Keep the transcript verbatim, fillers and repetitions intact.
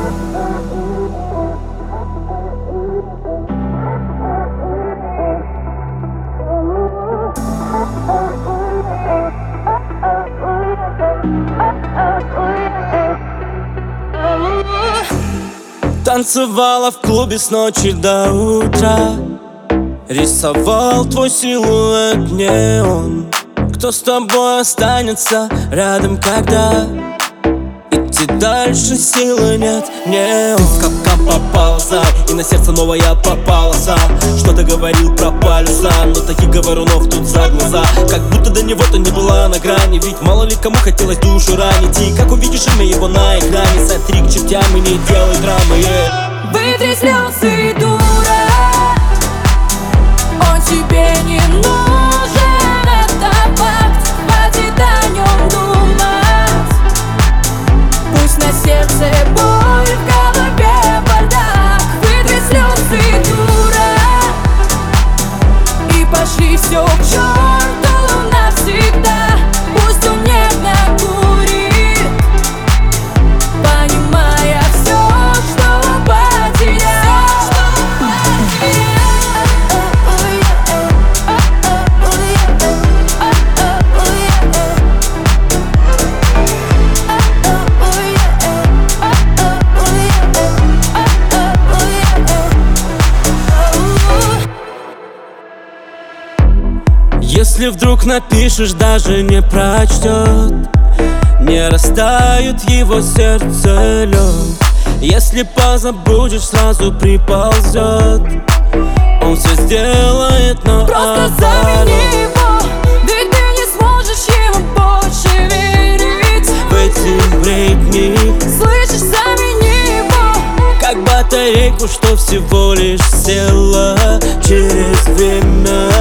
Танцевала в клубе с ночи до утра, рисовал твой силуэт неон. Кто с тобой останется рядом, когда идти дальше силы нет? Мне он в капкан попался, и на сердце новая попала сам. Что-то говорил про полюса, но таких говорунов тут за глаза. Как будто до него-то не была на грани, ведь мало ли кому хотелось душу ранить. И как увидишь имя его на экране, сотри к чертям и не делай драмы, yeah. Вытри слезы, дура, он тебе не нужен, это факт, хватит о нем думать. Пусть на сердце боль, в голове бардак. Вытри слезы, дура, и пошли все к черту навсегда. Пусть он нервно курит, понимая все, что если вдруг напишешь, даже не прочтет, не растает его сердце лед. Если позабудешь, сразу приползет. Он все сделает, но просто замени его, ведь ты не сможешь ему больше верить. В эти бредни, слышишь, замени его, как батарейку, что всего лишь села через время.